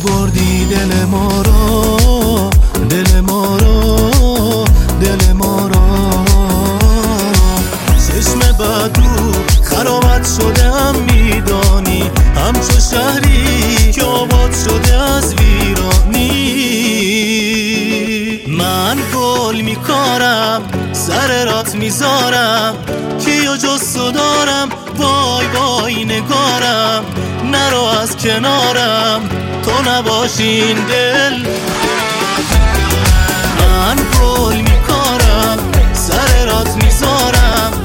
بردی دل ما رو، دل ما رو، دل ما رو. چشم بد رو خرابت شده هم میدانی، همچو شهری که آباد شده از ویرانی. من گل میکارم سر رات میذارم، کیو جستو دارم وای وای نگارم. نرو از کنارم تو نباشین دل. من گل میکارم سر رات میذارم،